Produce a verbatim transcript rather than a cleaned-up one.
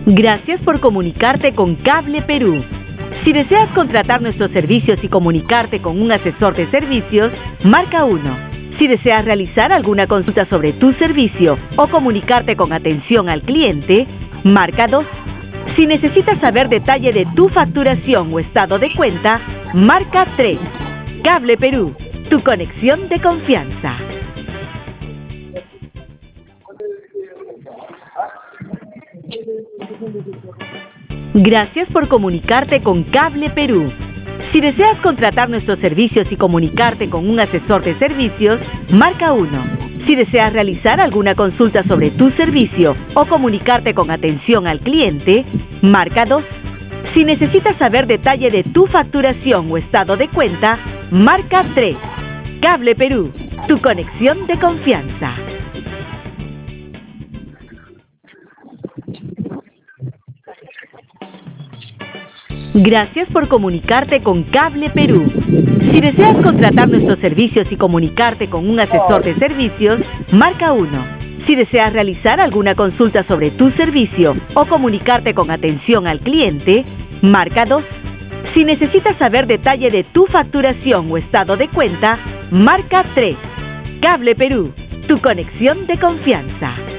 Gracias por comunicarte con Cable Perú. Si deseas contratar nuestros servicios y comunicarte con un asesor de servicios, marca uno. Si deseas realizar alguna consulta sobre tu servicio o comunicarte con atención al cliente, marca dos. Si necesitas saber detalle de tu facturación o estado de cuenta, marca tres. Cable Perú, tu conexión de confianza. Gracias por comunicarte con Cable Perú. Si deseas contratar nuestros servicios y comunicarte con un asesor de servicios, marca uno. Si deseas realizar alguna consulta sobre tu servicio o comunicarte con atención al cliente, marca dos. Si necesitas saber detalle de tu facturación o estado de cuenta, marca tres. Cable Perú, tu conexión de confianza. Gracias por comunicarte con Cable Perú. Si deseas contratar nuestros servicios y comunicarte con un asesor de servicios, marca uno. Si deseas realizar alguna consulta sobre tu servicio o comunicarte con atención al cliente, marca dos. Si necesitas saber detalle de tu facturación o estado de cuenta, marca tres. Cable Perú, tu conexión de confianza.